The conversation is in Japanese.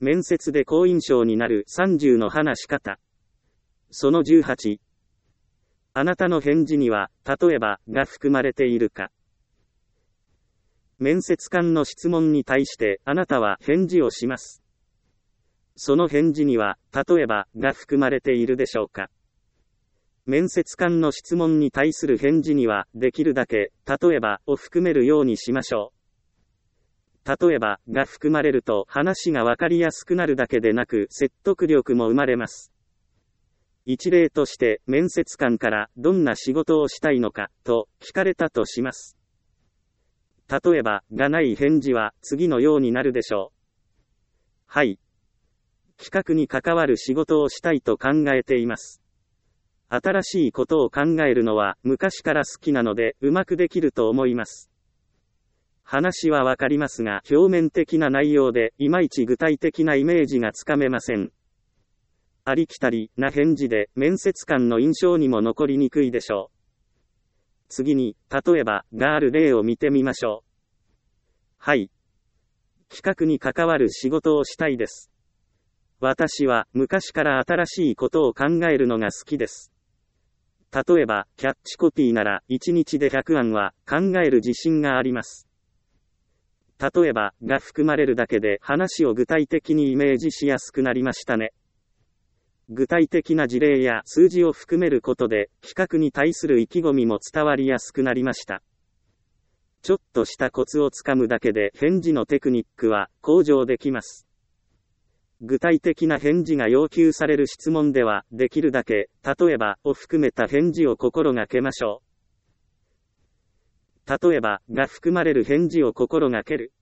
面接で好印象になる30の話し方。その18。あなたの返事には、例えば、が含まれているか。面接官の質問に対して、あなたは返事をします。その返事には、例えば、が含まれているでしょうか。面接官の質問に対する返事には、できるだけ、例えば、を含めるようにしましょう。例えば、が含まれると話がわかりやすくなるだけでなく、説得力も生まれます。一例として、面接官からどんな仕事をしたいのか、と聞かれたとします。例えば、がない返事は次のようになるでしょう。はい。企画に関わる仕事をしたいと考えています。新しいことを考えるのは昔から好きなのでうまくできると思います。話はわかりますが表面的な内容でいまいち具体的なイメージがつかめません。ありきたりな返事で面接官の印象にも残りにくいでしょう。次に、例えば、がある例を見てみましょう。はい。企画に関わる仕事をしたいです。私は昔から新しいことを考えるのが好きです。例えば、キャッチコピーなら1日で100案は考える自信があります。例えば、が含まれるだけで話を具体的にイメージしやすくなりましたね。具体的な事例や数字を含めることで、企画に対する意気込みも伝わりやすくなりました。ちょっとしたコツをつかむだけで返事のテクニックは向上できます。具体的な返事が要求される質問では、できるだけ、例えば、を含めた返事を心がけましょう。例えば、が含まれる返事を心がける。